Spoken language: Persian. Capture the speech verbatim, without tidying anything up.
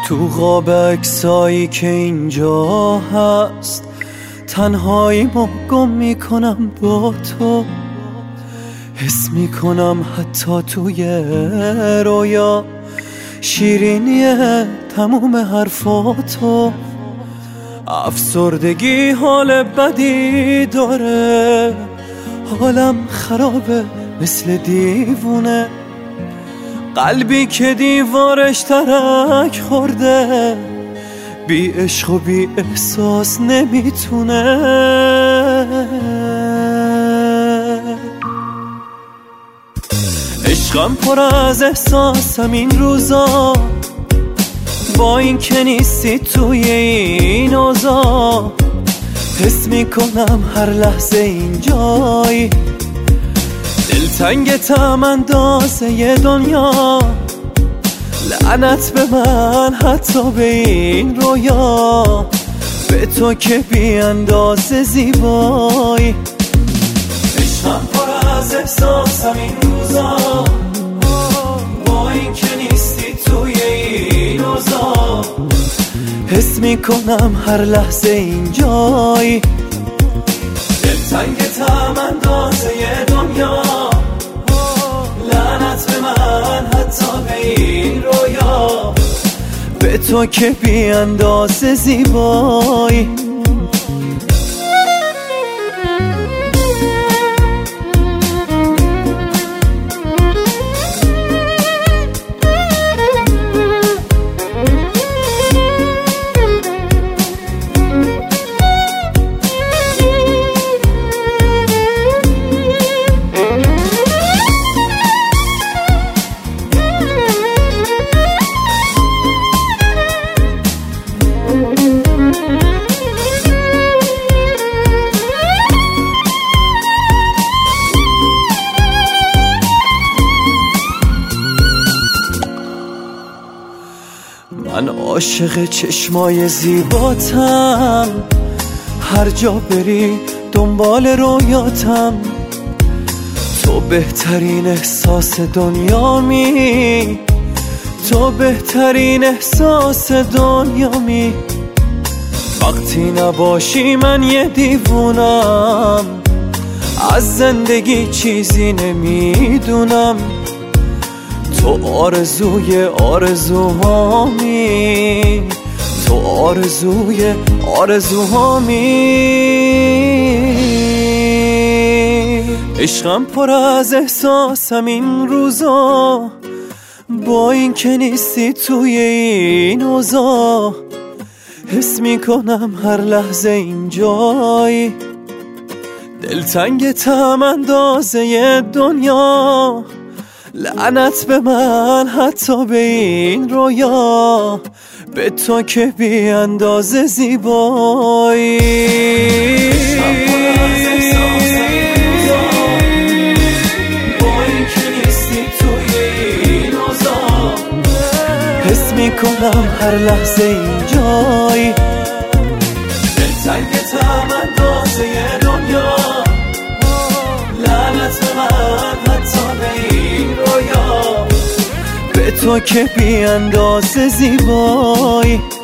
تو قاب اکسایی که اینجا هست تنهاییمو گم میکنم با تو، حس میکنم حتی توی رویا شیرینیه تموم حرفاتو. افسردگی حال بدی داره، حالم خرابه مثل دیوونه، قلبی که دیوارش ترک خورده بی عشق و بی احساس نمیتونه. عشقم پر از احساسم این روزا، با این که نیستی توی این اوضاع، حس میکنم هر لحظه اینجایی، دلتنگتم اندازه ی دنیا، لعنت به من حتی به این رویا، به تو که بی اندازه زیبایی. عشقم پر از احساسم این روزا، با این که نیستی توی این اوضاع، حس میکنم هر لحظه اینجایی، دلتنگتم اندازه ی دنیا، لعنت به من حتی به این رویا، به تو که بی اندازه زیبایی. من عاشق چشمای زیباتم، هر جا بری دنبال رویاتم، تو بهترین احساس دنیامی، تو بهترین احساس دنیامی. وقتی نباشی من یه دیوونم، از زندگی چیزی نمیدونم، تو آرزوی آرزوهامی، تو آرزوی آرزوهامی. عشقم پر از احساسم این روزا، با این که نیستی توی این اوضاع، حس میکنم هر لحظه اینجایی، دلتنگتم اندازه ی دنیا، لعنت به من حتی به این رویا، به تو که بی اندازه زیبایی. با این که نیستی توی این اوضاع، حس میکنم هر لحظه اینجایی، دلتنگتم اندازه ی دنیا، لعنت به من حتی به این رویا، به تو که بی اندازه زیبایی.